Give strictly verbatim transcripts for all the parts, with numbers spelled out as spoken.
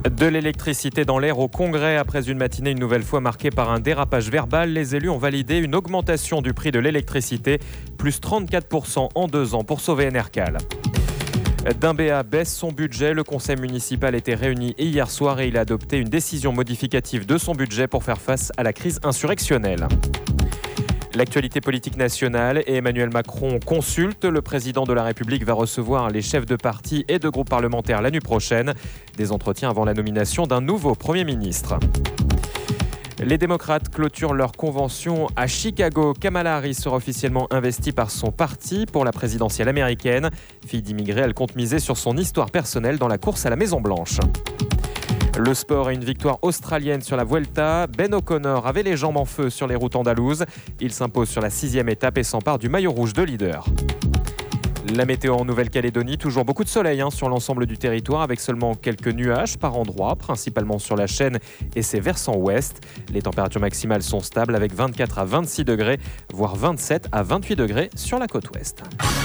De l'électricité dans l'air au Congrès. Après une matinée une nouvelle fois marquée par un dérapage verbal, les élus ont validé une augmentation du prix de l'électricité, plus trente-quatre pour cent en deux ans pour sauver Enercal. D'Imbéa baisse son budget. Le conseil municipal était réuni hier soir et il a adopté une décision modificative de son budget pour faire face à la crise insurrectionnelle. L'actualité politique nationale et Emmanuel Macron consulte. Le président de la République va recevoir les chefs de parti et de groupes parlementaires la nuit prochaine. Des entretiens avant la nomination d'un nouveau Premier ministre. Les démocrates clôturent leur convention à Chicago. Kamala Harris sera officiellement investie par son parti pour la présidentielle américaine. Fille d'immigrés, elle compte miser sur son histoire personnelle dans la course à la Maison-Blanche. Le sport et une victoire australienne sur la Vuelta. Ben O'Connor avait les jambes en feu sur les routes andalouses. Il s'impose sur la sixième étape et s'empare du maillot rouge de leader. La météo en Nouvelle-Calédonie, toujours beaucoup de soleil hein, sur l'ensemble du territoire avec seulement quelques nuages par endroits, principalement sur la chaîne et ses versants ouest. Les températures maximales sont stables avec vingt-quatre à vingt-six degrés, voire vingt-sept à vingt-huit degrés sur la côte ouest.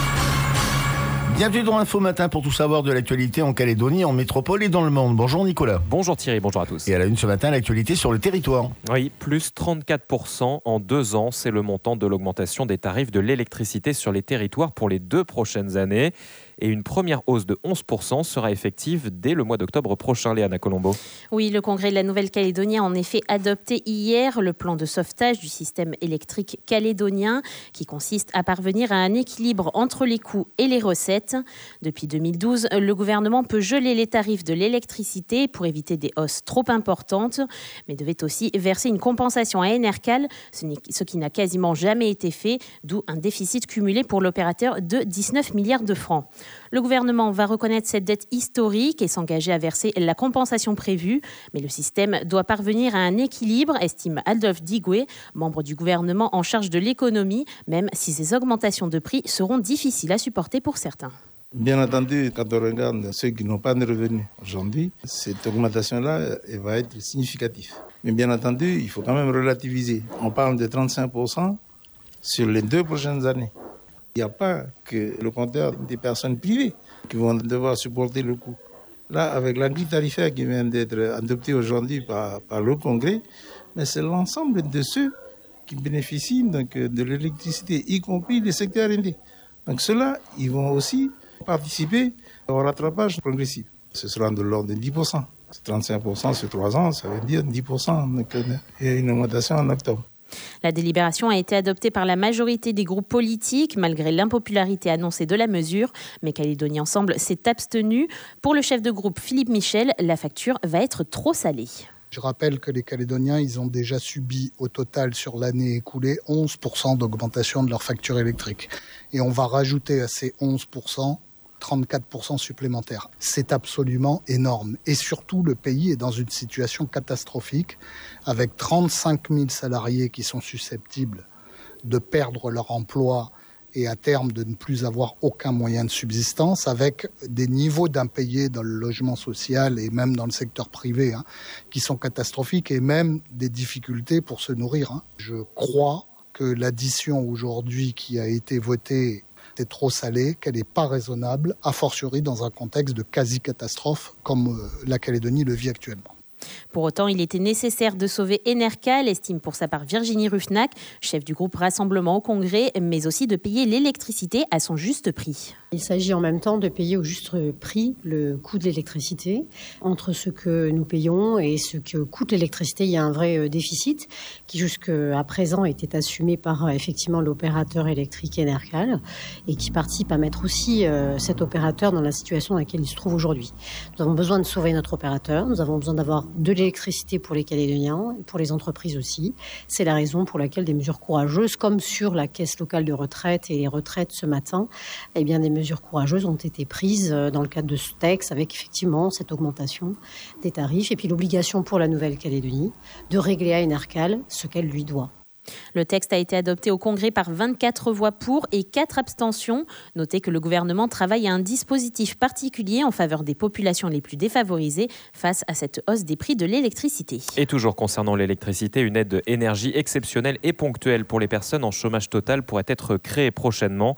Bienvenue dans Info Matin pour tout savoir de l'actualité en Calédonie, en métropole et dans le monde. Bonjour Nicolas. Bonjour Thierry, bonjour à tous. Et à la une ce matin, l'actualité sur le territoire. Oui, plus trente-quatre pour cent en deux ans, c'est le montant de l'augmentation des tarifs de l'électricité sur les territoires pour les deux prochaines années. Et une première hausse de onze pour cent sera effective dès le mois d'octobre prochain, Léana Colombo. Oui, le Congrès de la Nouvelle-Calédonie a en effet adopté hier le plan de sauvetage du système électrique calédonien qui consiste à parvenir à un équilibre entre les coûts et les recettes. Depuis deux mille douze, le gouvernement peut geler les tarifs de l'électricité pour éviter des hausses trop importantes, mais devait aussi verser une compensation à Enercal, ce qui n'a quasiment jamais été fait, d'où un déficit cumulé pour l'opérateur de dix-neuf milliards de francs. Le gouvernement va reconnaître cette dette historique et s'engager à verser la compensation prévue. Mais le système doit parvenir à un équilibre, estime Adolphe Digoué, membre du gouvernement en charge de l'économie, même si ces augmentations de prix seront difficiles à supporter pour certains. Bien entendu, quand on regarde ceux qui n'ont pas de revenus aujourd'hui, cette augmentation-là elle va être significative. Mais bien entendu, il faut quand même relativiser. On parle de trente-cinq pour cent sur les deux prochaines années. Il n'y a pas que le compteur des personnes privées qui vont devoir supporter le coût. Là, avec la grille tarifaire qui vient d'être adoptée aujourd'hui par, par le Congrès, mais c'est l'ensemble de ceux qui bénéficient donc, de l'électricité, y compris les secteurs indés. Donc ceux-là, ils vont aussi participer au rattrapage progressif. Ce sera de l'ordre de dix pour cent. C'est trente-cinq pour cent sur trois ans, ça veut dire dix pour cent. Donc, il y a une augmentation en octobre. La délibération a été adoptée par la majorité des groupes politiques, malgré l'impopularité annoncée de la mesure. Mais Calédonie Ensemble s'est abstenu. Pour le chef de groupe Philippe Michel, la facture va être trop salée. Je rappelle que les Calédoniens, ils ont déjà subi au total sur l'année écoulée onze pour cent d'augmentation de leur facture électrique. Et on va rajouter à ces onze pour cent trente-quatre pour cent supplémentaires. C'est absolument énorme. Et surtout, le pays est dans une situation catastrophique avec trente-cinq mille salariés qui sont susceptibles de perdre leur emploi et à terme de ne plus avoir aucun moyen de subsistance, avec des niveaux d'impayés dans le logement social et même dans le secteur privé hein, qui sont catastrophiques et même des difficultés pour se nourrir. Hein. Je crois que l'addition aujourd'hui qui a été votée est trop salée, qu'elle n'est pas raisonnable, a fortiori dans un contexte de quasi-catastrophe comme la Calédonie le vit actuellement. Pour autant, il était nécessaire de sauver Enercal, estime pour sa part Virginie Ruffnac, chef du groupe Rassemblement au Congrès, mais aussi de payer l'électricité à son juste prix. Il s'agit en même temps de payer au juste prix le coût de l'électricité. Entre ce que nous payons et ce que coûte l'électricité, il y a un vrai déficit qui jusqu'à présent était assumé par effectivement l'opérateur électrique Enercal et qui participe à mettre aussi cet opérateur dans la situation dans laquelle il se trouve aujourd'hui. Nous avons besoin de sauver notre opérateur, nous avons besoin d'avoir de l'électricité pour les Calédoniens, pour les entreprises aussi. C'est la raison pour laquelle des mesures courageuses, comme sur la caisse locale de retraite et les retraites ce matin, eh bien des mesures courageuses ont été prises dans le cadre de ce texte avec effectivement cette augmentation des tarifs et puis l'obligation pour la Nouvelle-Calédonie de régler à Enercal ce qu'elle lui doit. Le texte a été adopté au Congrès par vingt-quatre voix pour et quatre abstentions. Notez que le gouvernement travaille à un dispositif particulier en faveur des populations les plus défavorisées face à cette hausse des prix de l'électricité. Et toujours concernant l'électricité, une aide énergie exceptionnelle et ponctuelle pour les personnes en chômage total pourrait être créée prochainement.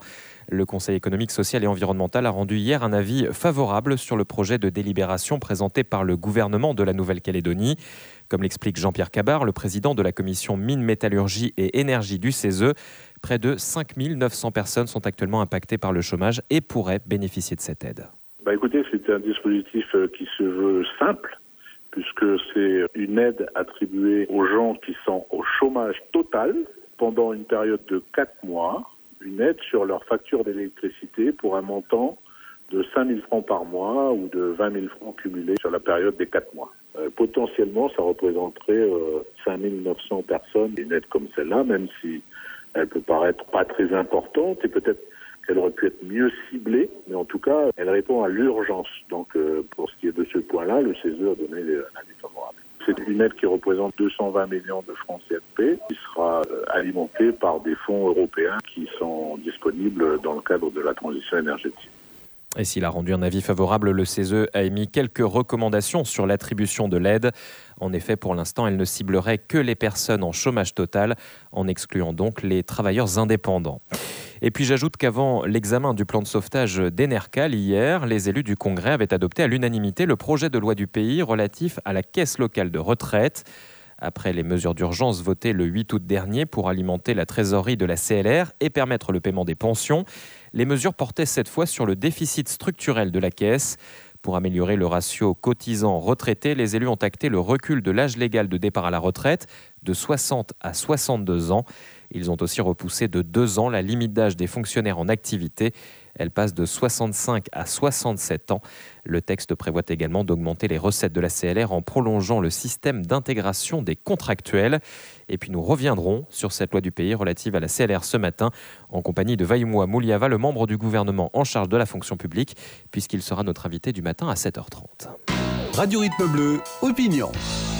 Le Conseil économique, social et environnemental a rendu hier un avis favorable sur le projet de délibération présenté par le gouvernement de la Nouvelle-Calédonie. Comme l'explique Jean-Pierre Cabard, le président de la commission mines, métallurgie et énergie du C E S E, près de cinq mille neuf cents personnes sont actuellement impactées par le chômage et pourraient bénéficier de cette aide. Bah écoutez, c'est un dispositif qui se veut simple, puisque c'est une aide attribuée aux gens qui sont au chômage total pendant une période de quatre mois, une aide sur leur facture d'électricité pour un montant de cinq mille francs par mois ou de vingt mille francs cumulés sur la période des quatre mois. Euh, potentiellement, ça représenterait euh, cinq mille neuf cents personnes, une aide comme celle-là, même si elle peut paraître pas très importante et peut-être qu'elle aurait pu être mieux ciblée, mais en tout cas, elle répond à l'urgence. Donc, euh, pour ce qui est de ce point-là, le C E S E a donné un avis favorable. C'est une aide qui représente deux cent vingt millions de francs C F P, qui sera euh, alimentée par des fonds européens qui sont disponibles dans le cadre de la transition énergétique. Et s'il a rendu un avis favorable, le C E S E a émis quelques recommandations sur l'attribution de l'aide. En effet, pour l'instant, elle ne ciblerait que les personnes en chômage total, en excluant donc les travailleurs indépendants. Et puis j'ajoute qu'avant l'examen du plan de sauvetage d'Enercal hier, les élus du Congrès avaient adopté à l'unanimité le projet de loi du pays relatif à la caisse locale de retraite. Après les mesures d'urgence votées le huit août dernier pour alimenter la trésorerie de la C L R et permettre le paiement des pensions, les mesures portaient cette fois sur le déficit structurel de la caisse. Pour améliorer le ratio cotisants-retraités, les élus ont acté le recul de l'âge légal de départ à la retraite de soixante à soixante-deux ans. Ils ont aussi repoussé de deux ans la limite d'âge des fonctionnaires en activité. Elle passe de soixante-cinq à soixante-sept ans. Le texte prévoit également d'augmenter les recettes de la C L R en prolongeant le système d'intégration des contractuels. Et puis nous reviendrons sur cette loi du pays relative à la C L R ce matin en compagnie de Vaïmoua Mouliava, le membre du gouvernement en charge de la fonction publique, puisqu'il sera notre invité du matin à sept heures trente. Radio Rythme Bleu, opinion.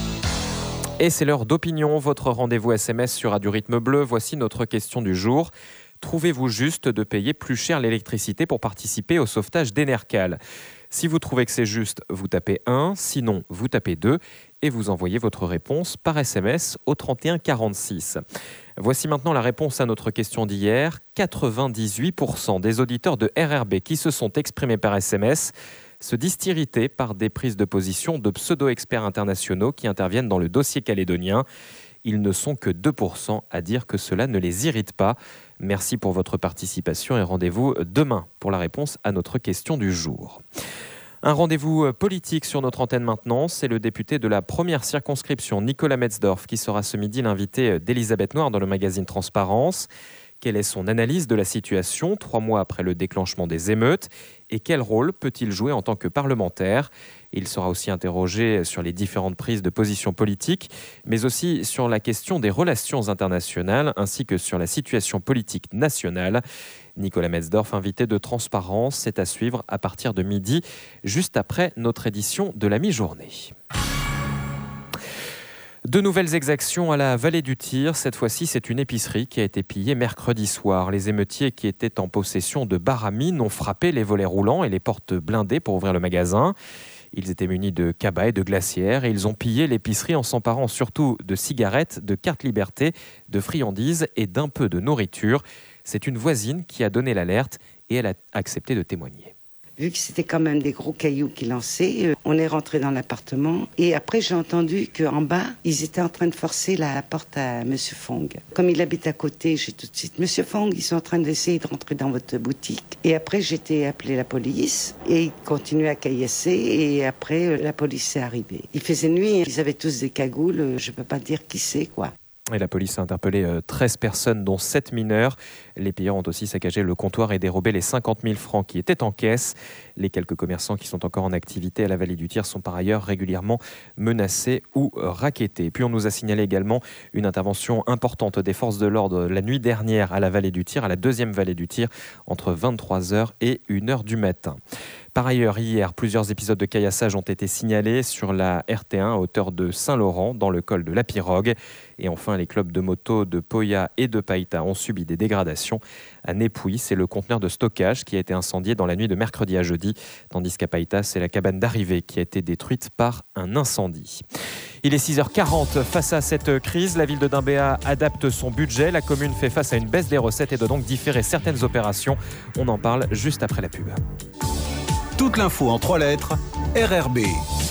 Et c'est l'heure d'opinion, votre rendez-vous S M S sur Radio Rythme Bleu. Voici notre question du jour. Trouvez-vous juste de payer plus cher l'électricité pour participer au sauvetage d'Enercal ? Si vous trouvez que c'est juste, vous tapez un, sinon vous tapez deux et vous envoyez votre réponse par S M S au trente et un quarante-six. Voici maintenant la réponse à notre question d'hier. quatre-vingt-dix-huit pour cent des auditeurs de R R B qui se sont exprimés par S M S se disent irrités par des prises de position de pseudo-experts internationaux qui interviennent dans le dossier calédonien. Ils ne sont que deux pour cent à dire que cela ne les irrite pas. Merci pour votre participation et rendez-vous demain pour la réponse à notre question du jour. Un rendez-vous politique sur notre antenne maintenant, c'est le député de la première circonscription, Nicolas Metzdorf, qui sera ce midi l'invité d'Elisabeth Noir dans le magazine Transparence. Quelle est son analyse de la situation, trois mois après le déclenchement des émeutes ? Et quel rôle peut-il jouer en tant que parlementaire ? Il sera aussi interrogé sur les différentes prises de position politiques, mais aussi sur la question des relations internationales, ainsi que sur la situation politique nationale. Nicolas Metzdorf, invité de Transparence, c'est à suivre à partir de midi, juste après notre édition de la mi-journée. De nouvelles exactions à la vallée du Tir. Cette fois-ci, c'est une épicerie qui a été pillée mercredi soir. Les émeutiers qui étaient en possession de barres à mine ont frappé les volets roulants et les portes blindées pour ouvrir le magasin. Ils étaient munis de cabas et de glacières et ils ont pillé l'épicerie en s'emparant surtout de cigarettes, de cartes liberté, de friandises et d'un peu de nourriture. C'est une voisine qui a donné l'alerte et elle a accepté de témoigner. Vu que c'était quand même des gros cailloux qui lançaient, euh, on est rentré dans l'appartement. Et après, j'ai entendu qu'en bas, ils étaient en train de forcer la porte à Monsieur Fong. Comme il habite à côté, j'ai tout de suite, Monsieur Fong, ils sont en train d'essayer de rentrer dans votre boutique. Et après, j'ai été appeler la police. Et ils continuaient à caillasser. Et après, euh, la police est arrivée. Il faisait nuit, ils avaient tous des cagoules. Euh, je peux pas dire qui c'est, quoi. Et la police a interpellé treize personnes, dont sept mineurs. Les pilleurs ont aussi saccagé le comptoir et dérobé les cinquante mille francs qui étaient en caisse. Les quelques commerçants qui sont encore en activité à la vallée du Tir sont par ailleurs régulièrement menacés ou rackettés. Puis on nous a signalé également une intervention importante des forces de l'ordre la nuit dernière à la vallée du Tir, à la deuxième vallée du Tir, entre vingt-trois heures et une heure du matin. Par ailleurs, hier, plusieurs épisodes de caillassage ont été signalés sur la R T un à hauteur de Saint-Laurent, dans le col de la Pirogue. Et enfin, les clubs de moto de Poya et de Païta ont subi des dégradations. À Népouy, c'est le conteneur de stockage qui a été incendié dans la nuit de mercredi à jeudi, tandis qu'à Païta, c'est la cabane d'arrivée qui a été détruite par un incendie. Il est six heures quarante. Face à cette crise, la ville de Dimbéa adapte son budget. La commune fait face à une baisse des recettes et doit donc différer certaines opérations. On en parle juste après la pub. Toute l'info en trois lettres, R R B.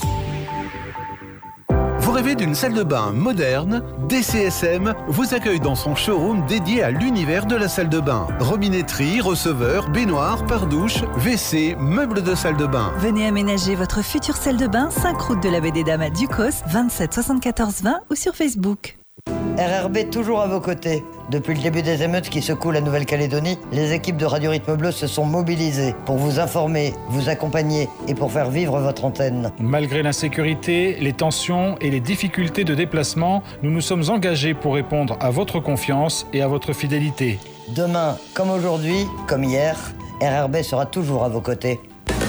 Vous rêvez d'une salle de bain moderne? D C S M vous accueille dans son showroom dédié à l'univers de la salle de bain. Robinetterie, receveur, baignoire, pare-douche, W C, meubles de salle de bain. Venez aménager votre future salle de bain, cinq route de la Baie des Dames à Ducos, vingt-sept soixante-quatorze vingt ou sur Facebook. R R B toujours à vos côtés. Depuis le début des émeutes qui secouent la Nouvelle-Calédonie, les équipes de Radio Rythme Bleu se sont mobilisées pour vous informer, vous accompagner et pour faire vivre votre antenne. Malgré l'insécurité, les tensions et les difficultés de déplacement, nous nous sommes engagés pour répondre à votre confiance et à votre fidélité. Demain, comme aujourd'hui, comme hier, R R B sera toujours à vos côtés.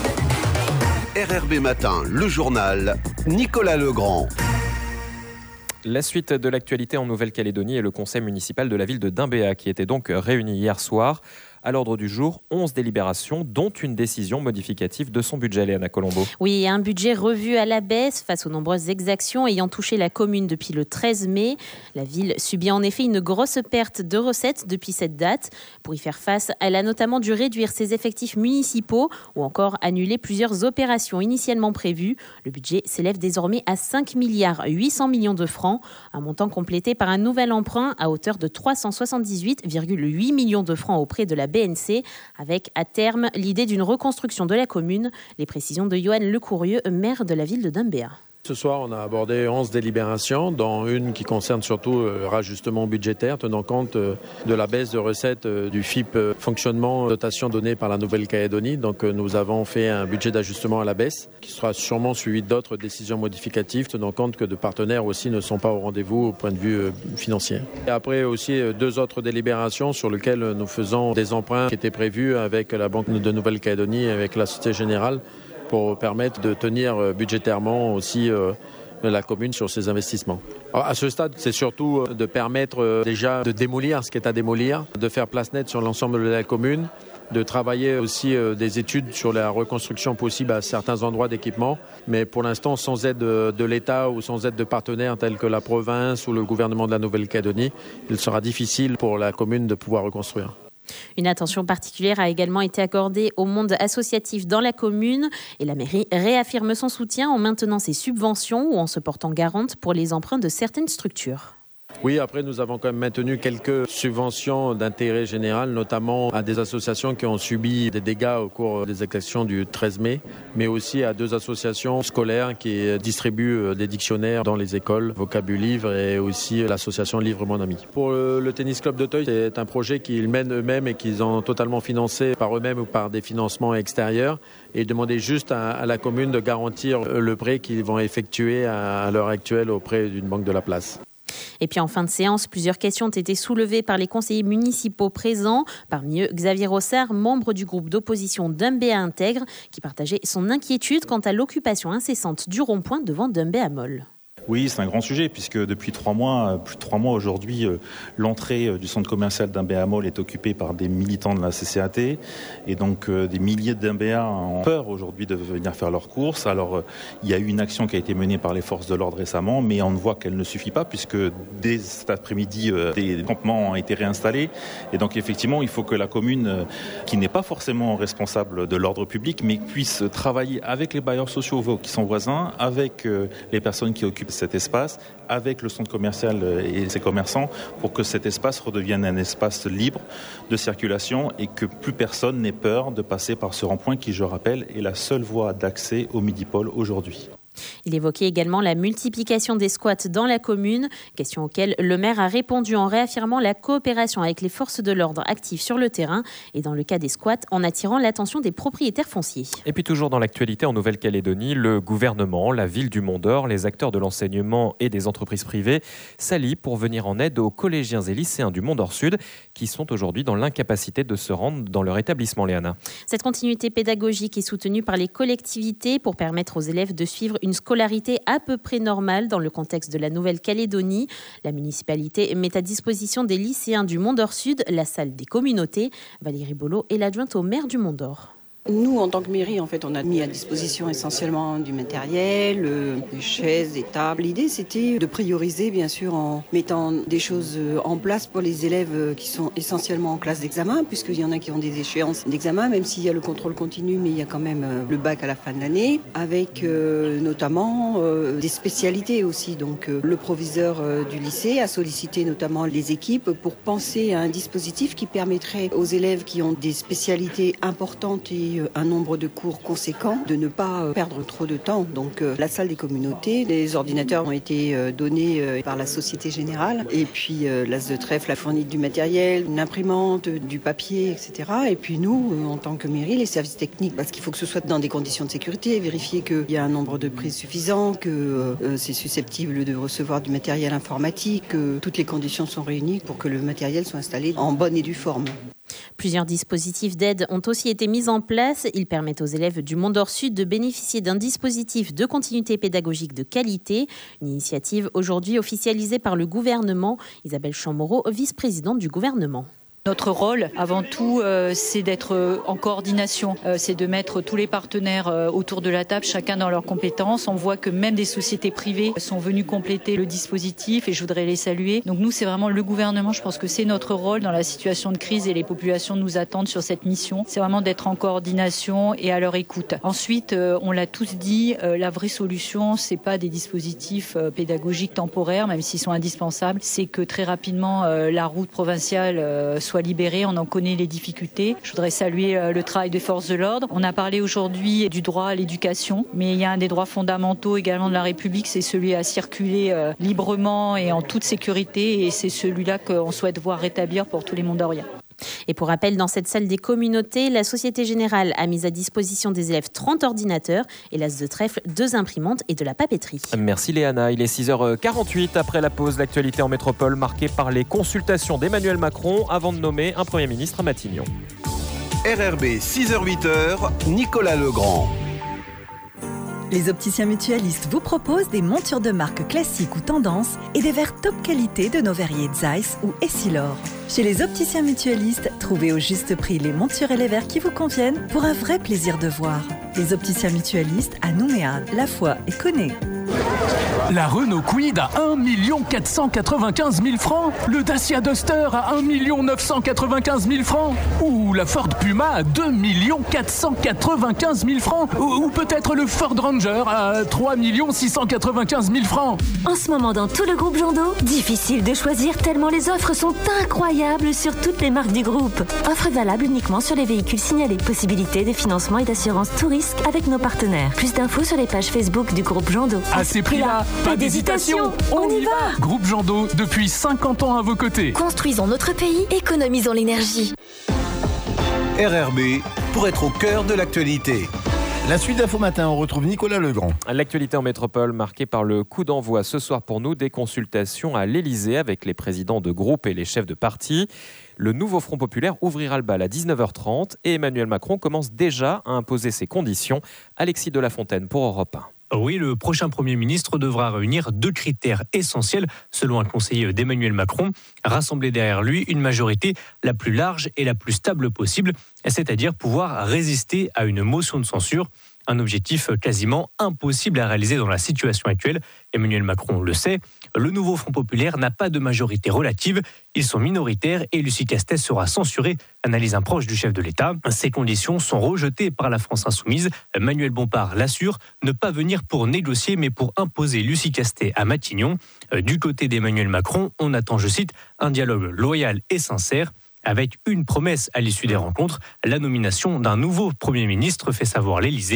R R B Matin, le journal, Nicolas Legrand. La suite de l'actualité en Nouvelle-Calédonie et le conseil municipal de la ville de Dimbéa qui était donc réuni hier soir. À l'ordre du jour, onze délibérations, dont une décision modificative de son budget, Léana Colombo. Oui, un budget revu à la baisse face aux nombreuses exactions ayant touché la commune depuis le treize mai. La ville subit en effet une grosse perte de recettes depuis cette date. Pour y faire face, elle a notamment dû réduire ses effectifs municipaux ou encore annuler plusieurs opérations initialement prévues. Le budget s'élève désormais à cinq milliards huit cents millions de francs, un montant complété par un nouvel emprunt à hauteur de trois cent soixante-dix-huit virgule huit millions de francs auprès de la B N C, avec à terme l'idée d'une reconstruction de la commune. Les précisions de Johan Lecourieux, maire de la ville de Dimbéa. Ce soir, on a abordé onze délibérations, dont une qui concerne surtout le rajustement budgétaire, tenant compte de la baisse de recettes du F I P fonctionnement dotation donnée par la Nouvelle-Calédonie. Donc nous avons fait un budget d'ajustement à la baisse, qui sera sûrement suivi d'autres décisions modificatives, tenant compte que de partenaires aussi ne sont pas au rendez-vous au point de vue financier. Et après aussi deux autres délibérations sur lesquelles nous faisons des emprunts qui étaient prévus avec la Banque de Nouvelle-Calédonie et avec la Société Générale, pour permettre de tenir budgétairement aussi euh, la commune sur ses investissements. Alors, à ce stade, c'est surtout de permettre euh, déjà de démolir ce qui est à démolir, de faire place nette sur l'ensemble de la commune, de travailler aussi euh, des études sur la reconstruction possible à certains endroits d'équipement, mais pour l'instant sans aide de, de l'État ou sans aide de partenaires tels que la province ou le gouvernement de la Nouvelle-Calédonie, il sera difficile pour la commune de pouvoir reconstruire. Une attention particulière a également été accordée au monde associatif dans la commune et la mairie réaffirme son soutien en maintenant ses subventions ou en se portant garante pour les emprunts de certaines structures. Oui, après nous avons quand même maintenu quelques subventions d'intérêt général, notamment à des associations qui ont subi des dégâts au cours des exactions du treize mai, mais aussi à deux associations scolaires qui distribuent des dictionnaires dans les écoles, Vocabulivre et aussi l'association Livre Mon Ami. Pour le tennis club d'Auteuil, c'est un projet qu'ils mènent eux-mêmes et qu'ils ont totalement financé par eux-mêmes ou par des financements extérieurs, et demander juste à, à la commune de garantir le prêt qu'ils vont effectuer à, à l'heure actuelle auprès d'une banque de la place. Et puis en fin de séance, plusieurs questions ont été soulevées par les conseillers municipaux présents. Parmi eux, Xavier Rossard, membre du groupe d'opposition Dimbéa Intègre, qui partageait son inquiétude quant à l'occupation incessante du rond-point devant Dimbéa Mall. Oui, c'est un grand sujet puisque depuis trois mois, plus de trois mois aujourd'hui, l'entrée du centre commercial Dimbéa Mall est occupée par des militants de la C C A T et donc des milliers de Dimbéa ont peur aujourd'hui de venir faire leurs courses. Alors il y a eu une action qui a été menée par les forces de l'ordre récemment, mais on voit qu'elle ne suffit pas puisque dès cet après-midi, des campements ont été réinstallés et donc effectivement, il faut que la commune, qui n'est pas forcément responsable de l'ordre public, mais puisse travailler avec les bailleurs sociaux qui sont voisins, avec les personnes qui occupent cet espace, avec le centre commercial et ses commerçants, pour que cet espace redevienne un espace libre de circulation et que plus personne n'ait peur de passer par ce rond-point qui, je rappelle, est la seule voie d'accès au Midi-Pôle aujourd'hui. Il évoquait également la multiplication des squats dans la commune, question auquel le maire a répondu en réaffirmant la coopération avec les forces de l'ordre actives sur le terrain et dans le cas des squats, en attirant l'attention des propriétaires fonciers. Et puis toujours dans l'actualité en Nouvelle-Calédonie, le gouvernement, la ville du Mont-d'Or, les acteurs de l'enseignement et des entreprises privées s'allient pour venir en aide aux collégiens et lycéens du Mont-d'Or Sud qui sont aujourd'hui dans l'incapacité de se rendre dans leur établissement, Léana. Cette continuité pédagogique est soutenue par les collectivités pour permettre aux élèves de suivre une scolarité à peu près normale dans le contexte de la Nouvelle-Calédonie. La municipalité met à disposition des lycéens du Mont-d'Or Sud la salle des communautés. Valérie Bolo est l'adjointe au maire du Mont-d'Or. Nous, en tant que mairie, en fait, on a mis à disposition essentiellement du matériel, euh, des chaises, des tables. L'idée, c'était de prioriser, bien sûr, en mettant des choses en place pour les élèves qui sont essentiellement en classe d'examen, puisqu'il y en a qui ont des échéances d'examen, même s'il y a le contrôle continu, mais il y a quand même euh, le bac à la fin de l'année, avec euh, notamment euh, des spécialités aussi. Donc, euh, le proviseur euh, du lycée a sollicité notamment les équipes pour penser à un dispositif qui permettrait aux élèves qui ont des spécialités importantes et un nombre de cours conséquent, de ne pas perdre trop de temps. Donc euh, la salle des communautés, les ordinateurs ont été euh, donnés euh, par la Société Générale et puis euh, l'As de Trèfle a fourni du matériel, une imprimante, du papier, et cetera. Et puis nous, euh, en tant que mairie, les services techniques, parce qu'il faut que ce soit dans des conditions de sécurité, vérifier qu'il y a un nombre de prises suffisant, que euh, c'est susceptible de recevoir du matériel informatique, que toutes les conditions sont réunies pour que le matériel soit installé en bonne et due forme. Plusieurs dispositifs d'aide ont aussi été mis en place. Ils permettent aux élèves du Mont-d'Or Sud de bénéficier d'un dispositif de continuité pédagogique de qualité. Une initiative aujourd'hui officialisée par le gouvernement. Isabelle Chamorro, vice-présidente du gouvernement. Notre rôle, avant tout, euh, c'est d'être en coordination, euh, c'est de mettre tous les partenaires euh, autour de la table, chacun dans leurs compétences. On voit que même des sociétés privées sont venues compléter le dispositif et je voudrais les saluer. Donc nous, c'est vraiment le gouvernement, je pense que c'est notre rôle dans la situation de crise et les populations nous attendent sur cette mission. C'est vraiment d'être en coordination et à leur écoute. Ensuite, euh, on l'a tous dit, euh, la vraie solution, c'est pas des dispositifs euh, pédagogiques temporaires, même s'ils sont indispensables, c'est que très rapidement, euh, la route provinciale euh, soit libérée, on en connaît les difficultés. Je voudrais saluer le travail des forces de l'ordre. On a parlé aujourd'hui du droit à l'éducation, mais il y a un des droits fondamentaux également de la République, c'est celui à circuler euh, librement et en toute sécurité, et c'est celui-là qu'on souhaite voir rétablir pour tous les Mont-d'Oriens. Et pour rappel, dans cette salle des communautés, la Société Générale a mis à disposition des élèves trente ordinateurs et l'As de Trèfle, deux imprimantes et de la papeterie. Merci Léana. Il est six heures quarante-huit après la pause. L'actualité en métropole marquée par les consultations d'Emmanuel Macron avant de nommer un Premier ministre à Matignon. R R B, six heures huit, Nicolas Legrand. Les opticiens mutualistes vous proposent des montures de marque classiques ou tendance et des verres top qualité de nos verriers Zeiss ou Essilor. Chez les opticiens mutualistes, trouvez au juste prix les montures et les verres qui vous conviennent pour un vrai plaisir de voir. Les opticiens mutualistes à Nouméa, La Foix et Connay. La Renault Kwid à un million quatre cent quatre-vingt-quinze mille francs, le Dacia Duster à un million neuf cent quatre-vingt-quinze mille francs, ou la Ford Puma à deux millions quatre cent quatre-vingt-quinze mille francs, ou, ou peut-être le Ford Ranger à trois millions six cent quatre-vingt-quinze mille francs. En ce moment, dans tout le groupe Jondo, difficile de choisir tellement les offres sont incroyables sur toutes les marques du groupe. Offre valable uniquement sur les véhicules signalés. Possibilité de financement et d'assurance tout risque avec nos partenaires. Plus d'infos sur les pages Facebook du groupe Jondo. À ces prix-là, pas d'hésitation, on y va. Groupe Jondo, depuis cinquante ans à vos côtés. Construisons notre pays, économisons l'énergie. R R B, pour être au cœur de l'actualité. La suite d'Info Matin, on retrouve Nicolas Legrand. L'actualité en métropole marquée par le coup d'envoi ce soir pour nous des consultations à l'Élysée avec les présidents de groupes et les chefs de parti. Le nouveau Front populaire ouvrira le bal à dix-neuf heures trente et Emmanuel Macron commence déjà à imposer ses conditions. Alexis de la Fontaine pour Europe un. Oui, le prochain Premier ministre devra réunir deux critères essentiels, selon un conseiller d'Emmanuel Macron. Rassembler derrière lui une majorité la plus large et la plus stable possible, c'est-à-dire pouvoir résister à une motion de censure. Un objectif quasiment impossible à réaliser dans la situation actuelle. Emmanuel Macron le sait. Le nouveau Front populaire n'a pas de majorité relative. Ils sont minoritaires et Lucie Castès sera censurée, analyse un proche du chef de l'État. Ces conditions sont rejetées par la France insoumise. Manuel Bompard l'assure, ne pas venir pour négocier mais pour imposer Lucie Castès à Matignon. Du côté d'Emmanuel Macron, on attend, je cite, un dialogue loyal et sincère. Avec une promesse à l'issue des rencontres, la nomination d'un nouveau Premier ministre, fait savoir l'Élysée.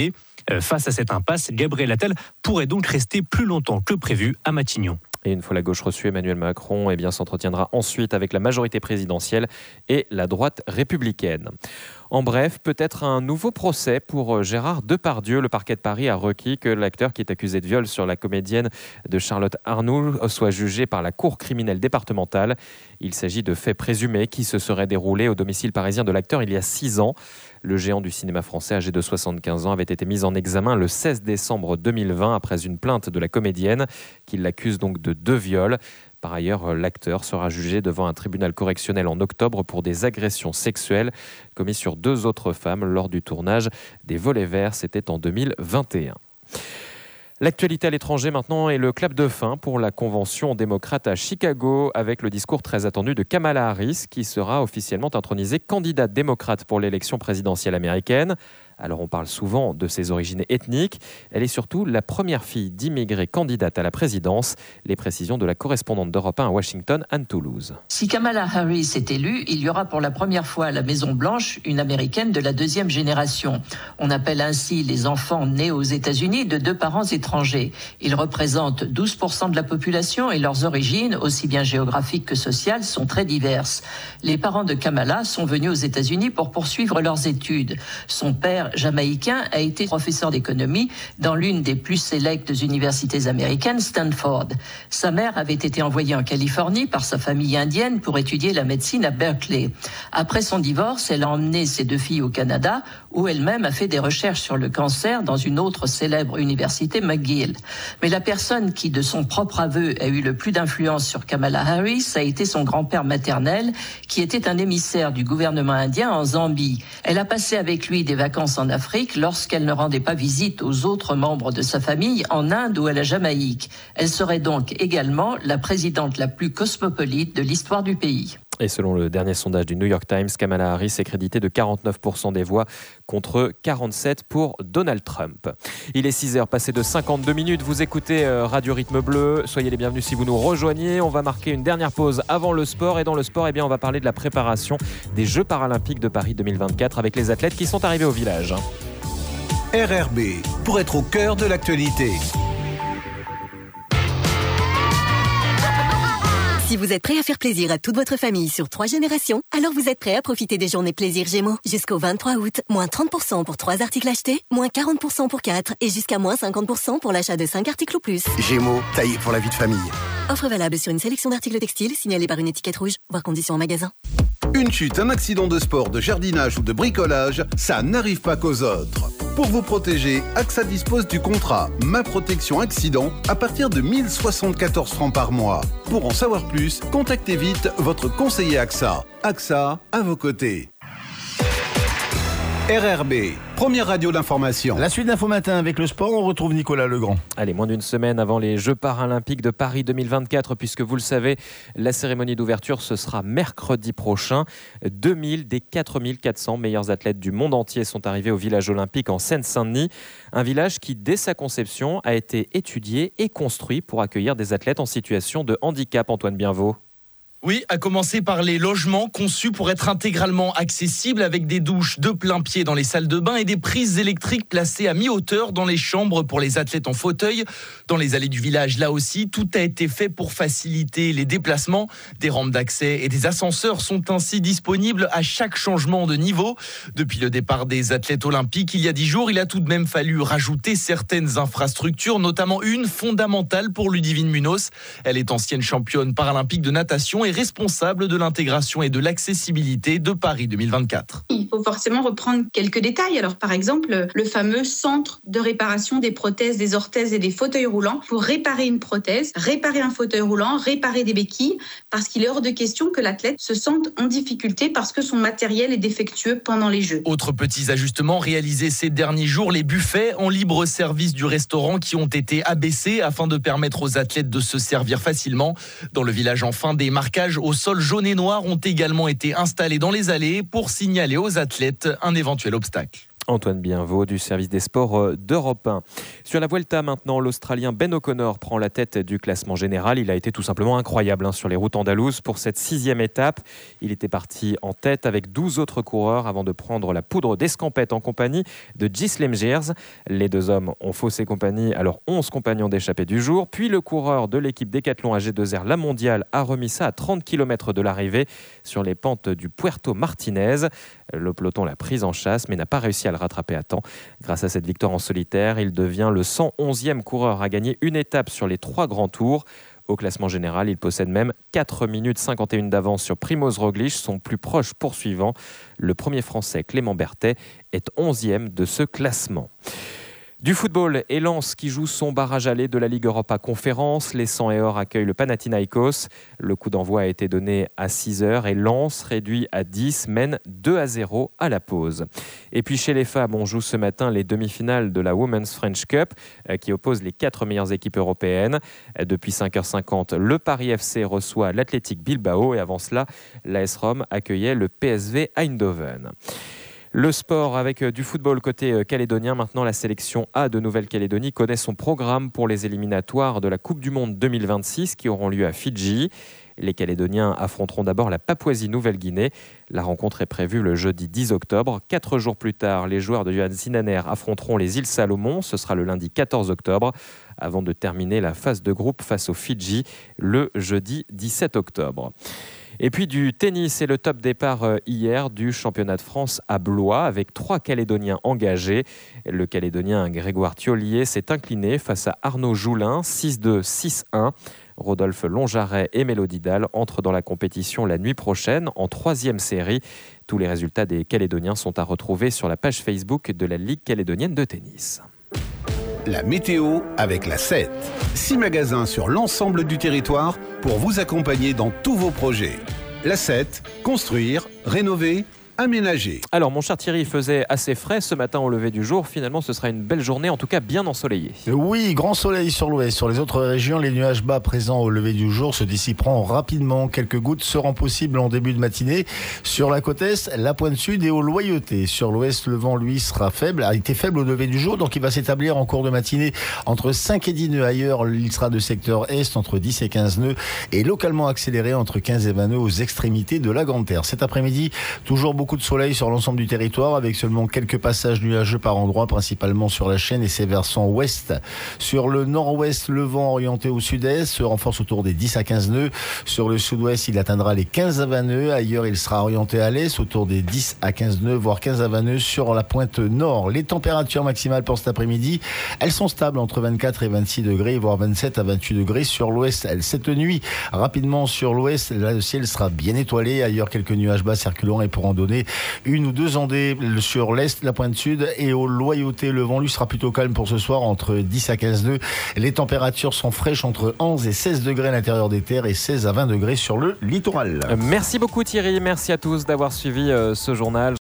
Face à cette impasse, Gabriel Attal pourrait donc rester plus longtemps que prévu à Matignon. Et une fois la gauche reçue, Emmanuel Macron eh bien, s'entretiendra ensuite avec la majorité présidentielle et la droite républicaine. En bref, peut-être un nouveau procès pour Gérard Depardieu. Le parquet de Paris a requis que l'acteur qui est accusé de viol sur la comédienne de Charlotte Arnoult soit jugé par la cour criminelle départementale. Il s'agit de faits présumés qui se seraient déroulés au domicile parisien de l'acteur il y a six ans. Le géant du cinéma français, âgé de soixante-quinze ans, avait été mis en examen le seize décembre deux mille vingt après une plainte de la comédienne qui l'accuse donc de deux viols. Par ailleurs, l'acteur sera jugé devant un tribunal correctionnel en octobre pour des agressions sexuelles commises sur deux autres femmes lors du tournage des Volets Verts. C'était en deux mille vingt et un. L'actualité à l'étranger maintenant est le clap de fin pour la convention démocrate à Chicago avec le discours très attendu de Kamala Harris qui sera officiellement intronisée candidate démocrate pour l'élection présidentielle américaine. Alors on parle souvent de ses origines ethniques. Elle est surtout la première fille d'immigrés candidate à la présidence. Les précisions de la correspondante d'Europe un à Washington, Anne Toulouse. Si Kamala Harris est élue, il y aura pour la première fois à la Maison-Blanche une américaine de la deuxième génération. On appelle ainsi les enfants nés aux États-Unis de deux parents étrangers. Ils représentent douze pour cent de la population et leurs origines, aussi bien géographiques que sociales, sont très diverses. Les parents de Kamala sont venus aux États-Unis pour poursuivre leurs études. Son père jamaïcain a été professeur d'économie dans l'une des plus sélectes universités américaines, Stanford. Sa mère avait été envoyée en Californie par sa famille indienne pour étudier la médecine à Berkeley. Après son divorce, elle a emmené ses deux filles au Canada, où elle-même a fait des recherches sur le cancer dans une autre célèbre université, McGill. Mais la personne qui, de son propre aveu, a eu le plus d'influence sur Kamala Harris a été son grand-père maternel, qui était un émissaire du gouvernement indien en Zambie. Elle a passé avec lui des vacances en Afrique lorsqu'elle ne rendait pas visite aux autres membres de sa famille en Inde ou à la Jamaïque. Elle serait donc également la présidente la plus cosmopolite de l'histoire du pays. Et selon le dernier sondage du New York Times, Kamala Harris est créditée de quarante-neuf pour cent des voix contre quarante-sept pour Donald Trump. Il est six heures passées de cinquante-deux minutes. Vous écoutez Radio Rythme Bleu. Soyez les bienvenus si vous nous rejoignez. On va marquer une dernière pause avant le sport. Et dans le sport, eh bien, on va parler de la préparation des Jeux paralympiques de Paris deux mille vingt-quatre avec les athlètes qui sont arrivés au village. R R B, pour être au cœur de l'actualité. Si vous êtes prêt à faire plaisir à toute votre famille sur trois générations, alors vous êtes prêt à profiter des journées plaisir Gémeaux. Jusqu'au vingt-trois août, moins trente pour cent pour trois articles achetés, moins quarante pour cent pour quatre et jusqu'à moins cinquante pour cent pour l'achat de cinq articles ou plus. Gémeaux, taillé pour la vie de famille. Offre valable sur une sélection d'articles textiles signalés par une étiquette rouge, voire conditions en magasin. Une chute, un accident de sport, de jardinage ou de bricolage, ça n'arrive pas qu'aux autres. Pour vous protéger, A X A dispose du contrat Ma Protection Accident à partir de mille soixante-quatorze francs par mois. Pour en savoir plus, contactez vite votre conseiller A X A. A X A, à vos côtés. R R B, première radio d'information. La suite d'Info Matin avec le sport, on retrouve Nicolas Legrand. Allez, moins d'une semaine avant les Jeux paralympiques de Paris deux mille vingt-quatre, puisque vous le savez, la cérémonie d'ouverture, ce sera mercredi prochain. deux mille des quatre mille quatre cents meilleurs athlètes du monde entier sont arrivés au village olympique en Seine-Saint-Denis. Un village qui, dès sa conception, a été étudié et construit pour accueillir des athlètes en situation de handicap. Antoine Bienvaux. Oui, à commencer par les logements conçus pour être intégralement accessibles avec des douches de plein pied dans les salles de bain et des prises électriques placées à mi-hauteur dans les chambres pour les athlètes en fauteuil. Dans les allées du village, là aussi, tout a été fait pour faciliter les déplacements. Des rampes d'accès et des ascenseurs sont ainsi disponibles à chaque changement de niveau. Depuis le départ des athlètes olympiques, il y a dix jours, il a tout de même fallu rajouter certaines infrastructures, notamment une fondamentale pour Ludivine Munoz. Elle est ancienne championne paralympique de natation et responsable de l'intégration et de l'accessibilité de Paris deux mille vingt-quatre. Il faut forcément reprendre quelques détails. Alors par exemple, le fameux centre de réparation des prothèses, des orthèses et des fauteuils roulants pour réparer une prothèse, réparer un fauteuil roulant, réparer des béquilles, parce qu'il est hors de question que l'athlète se sente en difficulté parce que son matériel est défectueux pendant les Jeux. Autres petits ajustements réalisés ces derniers jours, les buffets en libre service du restaurant qui ont été abaissés afin de permettre aux athlètes de se servir facilement. Dans le village, enfin, des marquages au sol jaune et noir ont également été installés dans les allées pour signaler aux athlètes un éventuel obstacle. Antoine Bienvaux du service des sports d'Europe un. Sur la Vuelta maintenant, l'Australien Ben O'Connor prend la tête du classement général. Il a été tout simplement incroyable hein, sur les routes andalouses pour cette sixième étape. Il était parti en tête avec douze autres coureurs avant de prendre la poudre d'escampette en compagnie de Gislem Geers. Les deux hommes ont faussé compagnie à leurs onze compagnons d'échappée du jour. Puis le coureur de l'équipe Décathlon A G deux R La Mondiale a remis ça à trente kilomètres de l'arrivée sur les pentes du Puerto Martinez. Le peloton l'a prise en chasse mais n'a pas réussi à le rattraper à temps. Grâce à cette victoire en solitaire, il devient le cent onzième coureur à gagner une étape sur les trois grands tours. Au classement général, il possède même quatre minutes cinquante et une d'avance sur Primoz Roglic, son plus proche poursuivant. Le premier Français, Clément Berthet, est onzième de ce classement. Du football, et Lens qui joue son barrage aller de la Ligue Europa Conférence. Les cent et or accueillent le Panathinaikos. Le coup d'envoi a été donné à six heures et Lens, réduit à dix, mène deux à zéro à la pause. Et puis chez les femmes, on joue ce matin les demi-finales de la Women's French Cup qui oppose les quatre meilleures équipes européennes. Depuis cinq heures cinquante, le Paris F C reçoit l'Athletic Bilbao et avant cela, l'A S Rome accueillait le P S V Eindhoven. Le sport avec du football côté calédonien. Maintenant, la sélection A de Nouvelle-Calédonie connaît son programme pour les éliminatoires de la Coupe du Monde deux mille vingt-six qui auront lieu à Fidji. Les Calédoniens affronteront d'abord la Papouasie-Nouvelle-Guinée. La rencontre est prévue le jeudi dix octobre. Quatre jours plus tard, les joueurs de Johan Zinaner affronteront les îles Salomon. Ce sera le lundi quatorze octobre, avant de terminer la phase de groupe face aux Fidji le jeudi dix-sept octobre. Et puis du tennis et le top départ hier du championnat de France à Blois avec trois Calédoniens engagés. Le Calédonien Grégoire Thiollier s'est incliné face à Arnaud Joulin, six deux, six un. Rodolphe Longjaret et Mélodie Dalle entrent dans la compétition la nuit prochaine en troisième série. Tous les résultats des Calédoniens sont à retrouver sur la page Facebook de la Ligue calédonienne de tennis. La météo avec la sept. Six magasins sur l'ensemble du territoire pour vous accompagner dans tous vos projets. La sept, construire, rénover, aménager. Alors mon cher Thierry, il faisait assez frais ce matin au lever du jour. Finalement, ce sera une belle journée, en tout cas bien ensoleillée. Oui, grand soleil sur l'ouest. Sur les autres régions, les nuages bas présents au lever du jour se dissiperont rapidement. Quelques gouttes seront possibles en début de matinée. Sur la côte est, la pointe sud et au Loyauté. Sur l'ouest, le vent, lui, sera faible, a été faible au lever du jour, donc il va s'établir en cours de matinée entre cinq et dix nœuds. Ailleurs, il sera de secteur est entre dix et quinze nœuds et localement accéléré entre quinze et vingt nœuds aux extrémités de la Grande Terre. Cet après-midi, toujours beaucoup Beaucoup de soleil sur l'ensemble du territoire avec seulement quelques passages nuageux par endroits, principalement sur la chaîne et ses versants ouest. Sur le nord-ouest, le vent orienté au sud-est se renforce autour des dix à quinze nœuds. Sur le sud-ouest, il atteindra les quinze à vingt nœuds. Ailleurs, il sera orienté à l'est autour des dix à quinze nœuds, voire quinze à vingt nœuds sur la pointe nord. Les températures maximales pour cet après-midi, elles sont stables entre vingt-quatre et vingt-six degrés, voire vingt-sept à vingt-huit degrés sur l'ouest. Cette nuit, rapidement sur l'ouest, là, le ciel sera bien étoilé. Ailleurs, quelques nuages bas circuleront et pourront donner une ou deux ondées sur l'est, la pointe sud et au Loyauté. Le vent lui sera plutôt calme pour ce soir entre dix à quinze nœuds. Les températures sont fraîches entre onze et seize degrés à l'intérieur des terres et seize à vingt degrés sur le littoral. Merci beaucoup Thierry, merci à tous d'avoir suivi ce journal.